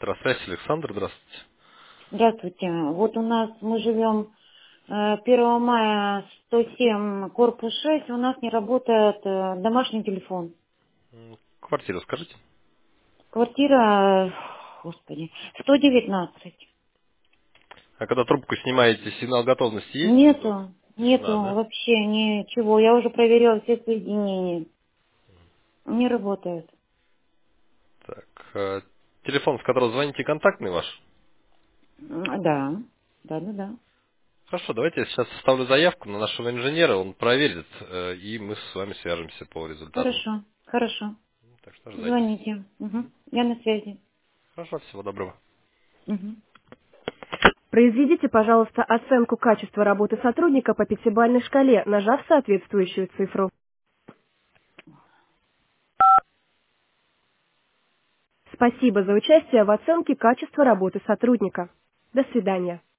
Электросвязь, Александр, здравствуйте. Здравствуйте. Вот у нас мы живем 1 мая 107, корпус 6. У нас не работает домашний телефон. Квартиру скажите. Квартира, господи, 119. А когда трубку снимаете, сигнал готовности есть? Вдруг? Нету Тишина, да? вообще ничего. Я уже проверила все соединения. Не работает. Так, телефон, с которого звоните, контактный ваш? Да, да. Хорошо, давайте я сейчас составлю заявку на нашего инженера, он проверит, и мы с вами свяжемся по результатам. Хорошо. Так что ожидайте. Звоните. Угу. Я на связи. Хорошо, всего доброго. Угу. Произведите, пожалуйста, оценку качества работы сотрудника по пятибалльной шкале, нажав соответствующую цифру. Спасибо за участие в оценке качества работы сотрудника. До свидания.